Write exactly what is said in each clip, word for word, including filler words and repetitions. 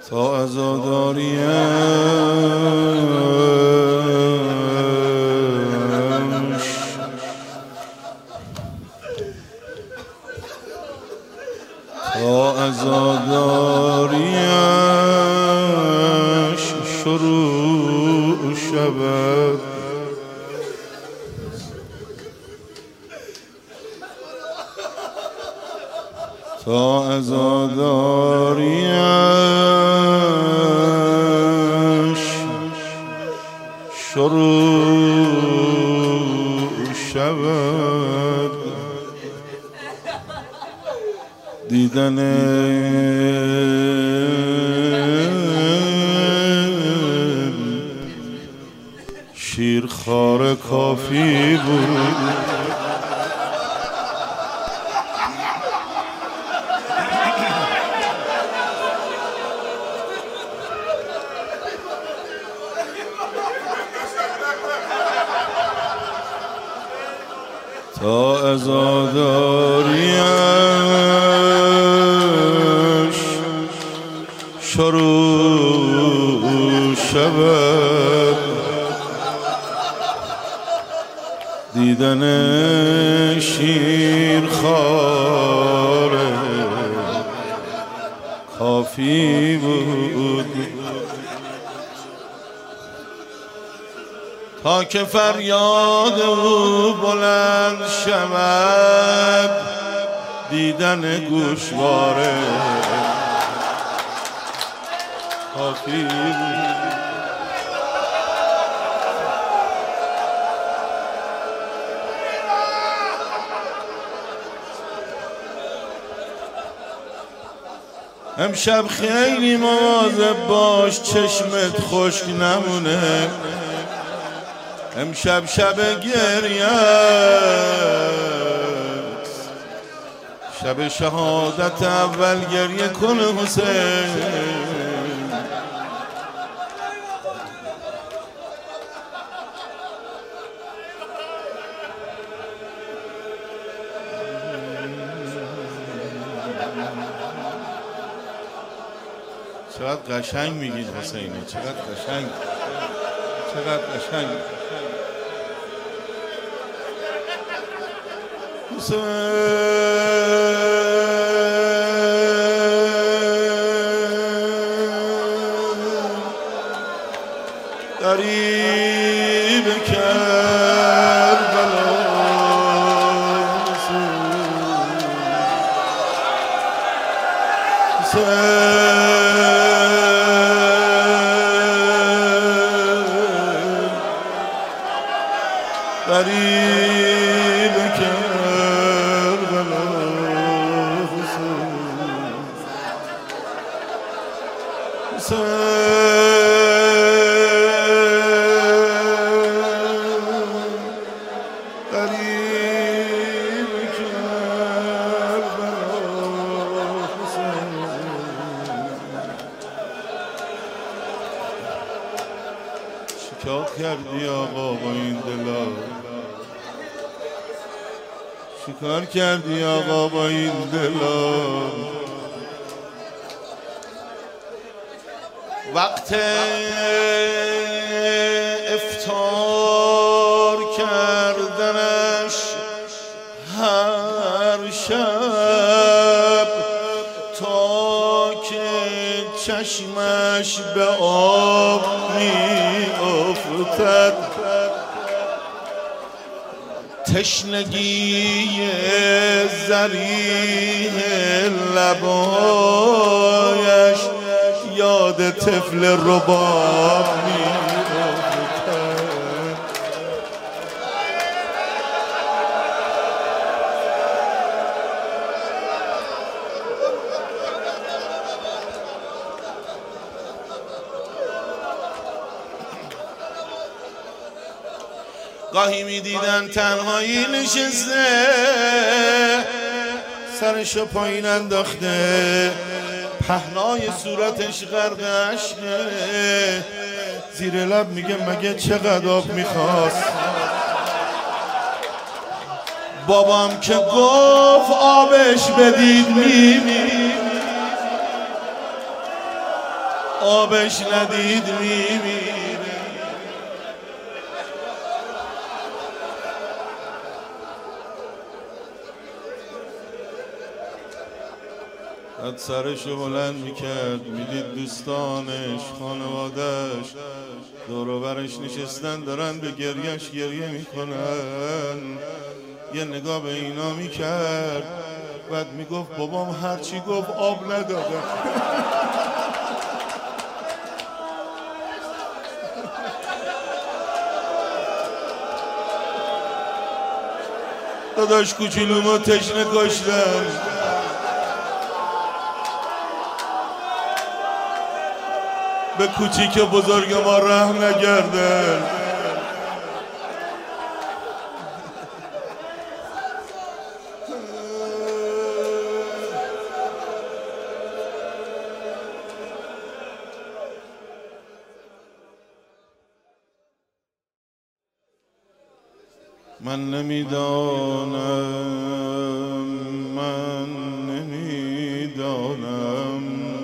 تا عزاداریش تا عزاداریش شروع شود تا عزاداریش شروع شود دیدن شیرخواره کافی بود تا عزاداریش شروع شود دیدن شیرخواره کافی بود تا که فریاد او بلند شود دیدن گوشواره کافی بود امشب خیلی مواظب باش چشمت خشک نمونه امشب شب گریه شب شهادت اول گریه کن حسین چقدر قشنگ میگید حسینی چقدر قشنگ چقدر قشنگ غریب کربلا غریب کربلا غریب کربلا چیکار کردی آقا با این دلا چیکار کردی آقا با این دلا وقت افطار کردنش هر شب تا که چشمش به آب می افتد تشنگی ذریح لبایش یاد طفل رباب می‌افتد گاهی می‌دیدن تنهایی نشسته سرشو پایین انداخته پهنای صورتش غرق اشکه زیر لب میگه مگه چقدر آب میخواست بابام که گفت آبش بدید میمی آبش ندید میمیره. بعد سرشو بلند میکرد، میدید دوستانش خانوادش دور و برش نشستن دارن به گریهش گریه میکنن. یه نگاه به اینا میکرد، بعد میگفت بابام هرچی گفت آب ندادم. داداش کوچولومو تشنه کشتن، به کوچیک بزرگ ما رحم نکردن. من نمیدانم، من نمیدانم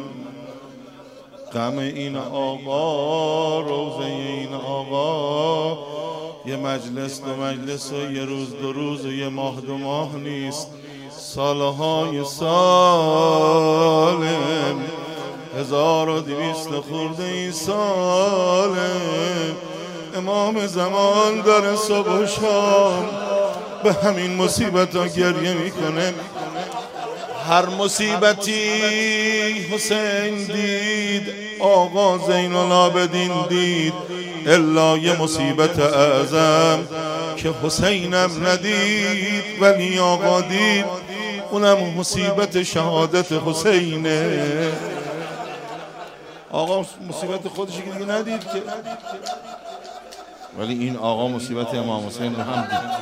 غم این آقا، روزه این آقا یه مجلس دو مجلس و یه روز دو روز و یه ماه دو ماه نیست، سالهای سال، هزار و دویست خورده این سال. امام زمان داره صبح و شام به همین مصیبت ها گریه میکنه. هر مصیبتی حسین دید، آقا زین العابدین دید، الا یه مصیبت اعظم که حسینم ندید ولی آقا دید، اونم مصیبت شهادت حسینه. آقا مصیبت خودش که دیگه ندید که، ولی این آقا مصیبت امام حسین رو هم دید.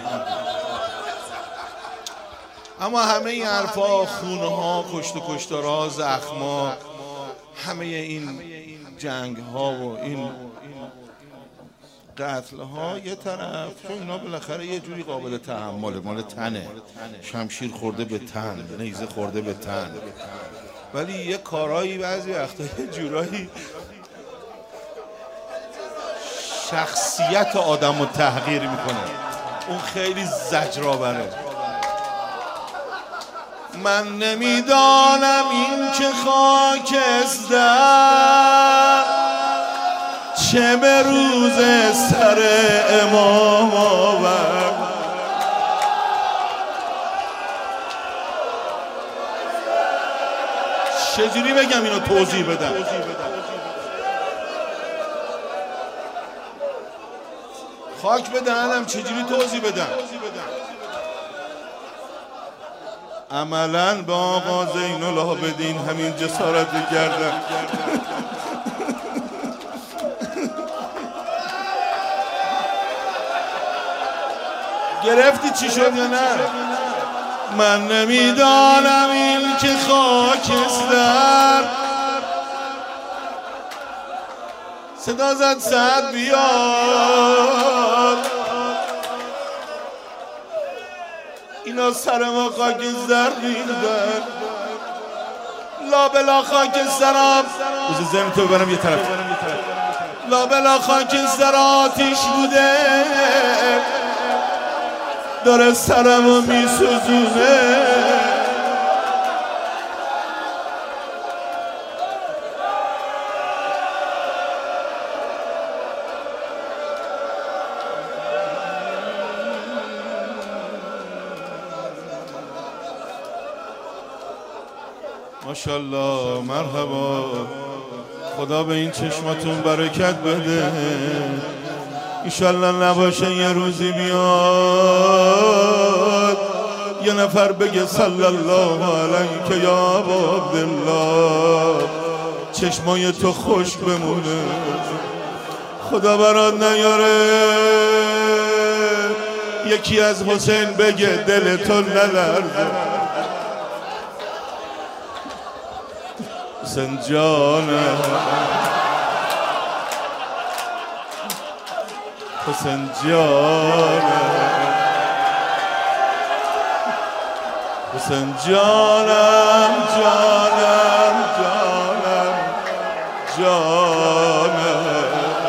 اما همه این حرفا، خونه ها، کشت و کشتارها، زخما، همه این جنگ ها و این قتل ها یه طرف، چون اینا بالاخره یه جوری قابل تحمله، مال تنه، شمشیر خورده به تن، نیزه خورده به تن، ولی یه کارایی بعضی وقتا یه جورایی شخصیت آدم رو تحقیر میکنه، اون خیلی زجرآوره. من نمیدانم این که خاکستر چه به روز سر امام آورد، چجوری بگم اینو توضیح بدم؟ خاک به دهنم، چجوری توضیح بدم؟ عملاً به آقا زین العابدین همین جسارت کردم. گرفتی چی شد یا نه؟ من نمیدانم این که خاکستر، صدا زد سعد بیاد، اینا سر ما خاکستر ریختن، لا بلا خاکسترام، بذار ذهن تو ببرم یه طرف، لا بلا خاکستر آتیش بوده داره سرمو میسوزونه. ماشاءالله، مرحبا، خدا به این چشماتون برکت بده. ایشالله نباشه یه روزی بیاد یه نفر بگه صلی الله علیک یا ابا عبدالله، چشمای تو خوش بمونه، خدا برات نیاره یکی از حسین بگه دل تو نلرزه. حسین جانم، حسین جانم، حسین جانم، جانم، جانم، جانم.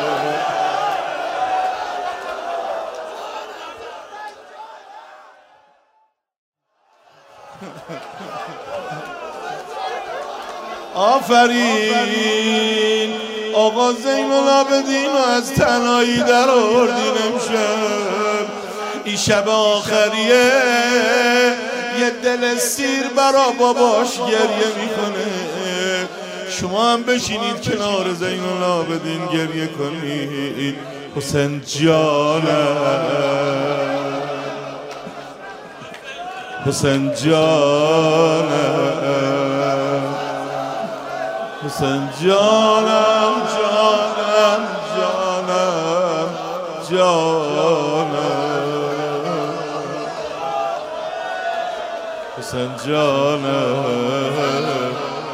آفرین آقا زین العابدین و از تنهایی در آوردین امشب. این شب آخریه یه دل سیر برا باباش گریه میکنه. شما هم بشینید کنار زین العابدین گریه کنید. حسین جانم حسین جانم حسین جانم جانم جانم جانم حسین جانم.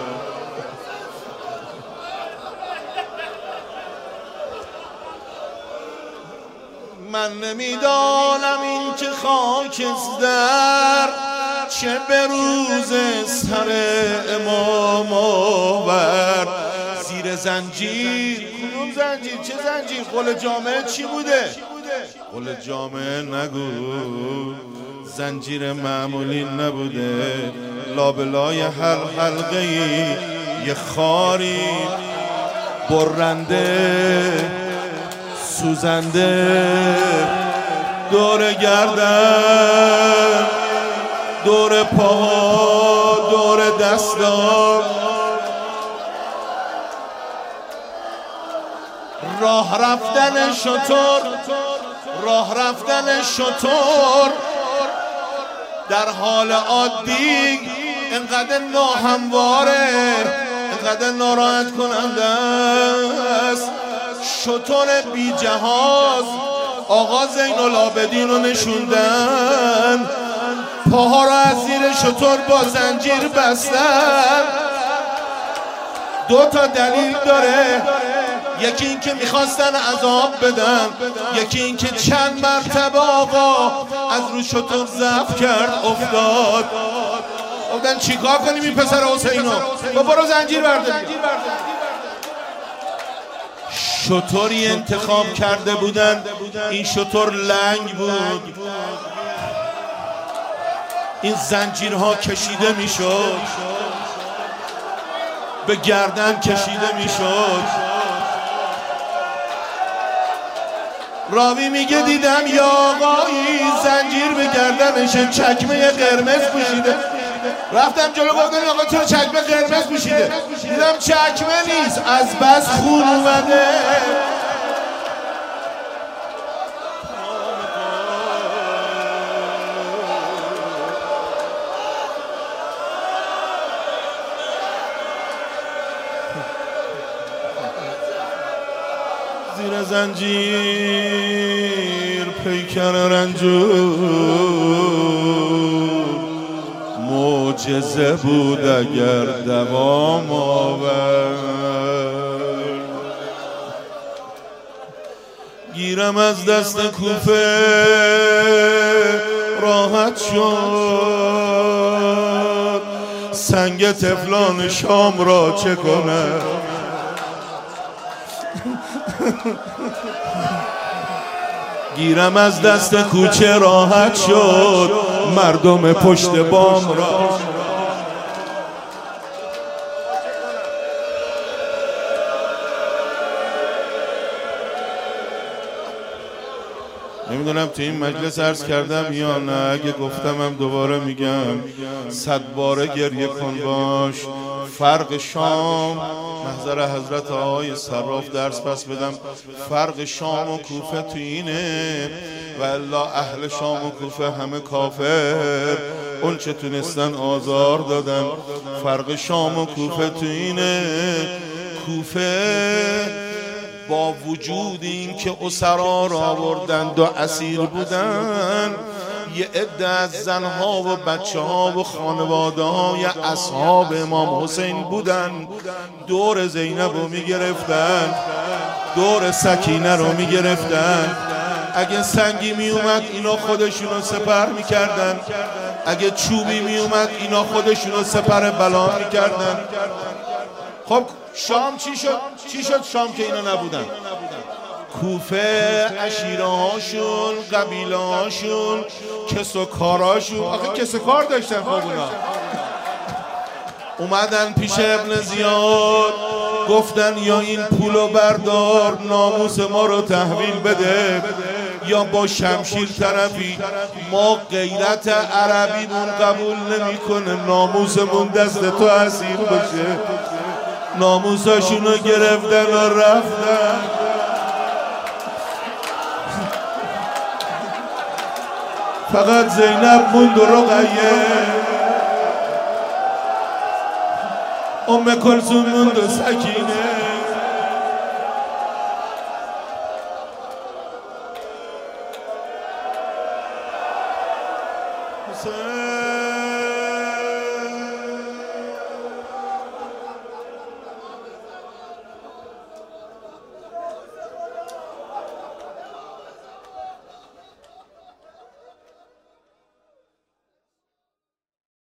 من نمیدانم این که خاکستر چه به روز سر امام آورد. زیر زنجیر کدوم زنجیر؟ چه زنجیر؟ قول جامعه چی بوده؟ قول جامعه نگو، زنجیر معمولی نبوده. لابلای هر حلقه یه خاری برنده سوزنده دور گردن دور پاها دور دستا راه رفتن شتر راه رفتن شتر در حال عادی انقدر ناهمواره انقدر ناراحت کننده است. شتر بی جهاز آقا زین العابدین رو نشوندن، پاها رو از زیر شتر با زنجیر بستن. دو تا دلیل داره، یکی این که میخواستن عذاب بدن، یکی این که چند مرتبه آقا از رو شتر ضعف کرد افتاد. گفتن چیکار کنیم این پسر حسینو؟ با برو زنجیر برداری. شتری انتخاب کرده بودن، این شتر لنگ بود، این زنجیرها کشیده میشد، به گردن کشیده میشد. راوی میگه دیدم یا آقایی زنجیر به گردنشه، چکمه قرمز پوشیده. رفتم جلو گفتم آقا چرا چکمه قرمز پوشیده؟ دیدم چکمه نیست، از بس خون اومده. زیر زنجیر پیکر رنجور معجزه بود اگر دوام آورد. گیرم از دست کوفه راحت شد، سنگ تفلان شام را چه کنه. گیرم از دست کوچه راحت شد، مردم پشت بام را. نمیدونم تو این مجلس عرض کردم یا نه، اگه گفتم هم دوباره میگم، صد باره گریه کن باش. فرق شام، محضر حضرت آقای صراف درس پس بدم، فرق شام و کوفه تو اینه، و الا اهل شام و کوفه همه کافر، اون چه تونستن آزار دادن. فرق شام و کوفه تو اینه، کوفه با وجود این که اسرا را آوردند و اسیر بودن، یه عده از زنها و بچه ها و خانواده های اصحاب امام حسین بودن، دور زینب رو می گرفتن، دور سکینه رو می گرفتن. اگه سنگی می اومد اینا خودشون رو سپر می کردن، اگه چوبی می اومد اینا خودشون رو سپر بلا می کردن. خب شام چی شد؟ چی شد شام که اینا نبودن؟ کوفه عشیره هاشون، قبیله هاشون، کس و کاراشون، آخه کس و کار داشتن خب اونا. اومدن پیش ابن زیاد گفتن یا این پولو بردار ناموس ما رو تحویل بده یا با شمشیر طرفی، ما غیرت عربیمون قبول نمیکنه ناموسمون دست تو اسیر باشه. ناموساشونو گرفتن و رفتن. فقط زینب موند و رقیه، ام کلثوم موند و سکینه.